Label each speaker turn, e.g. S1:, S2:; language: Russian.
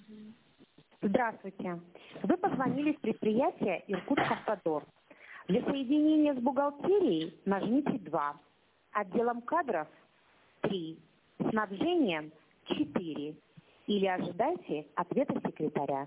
S1: Здравствуйте. Вы позвонили в предприятие «Иркутскавтодор». Для соединения с бухгалтерией нажмите 2, отделом кадров 3, снабжением 4 или ожидайте ответа секретаря.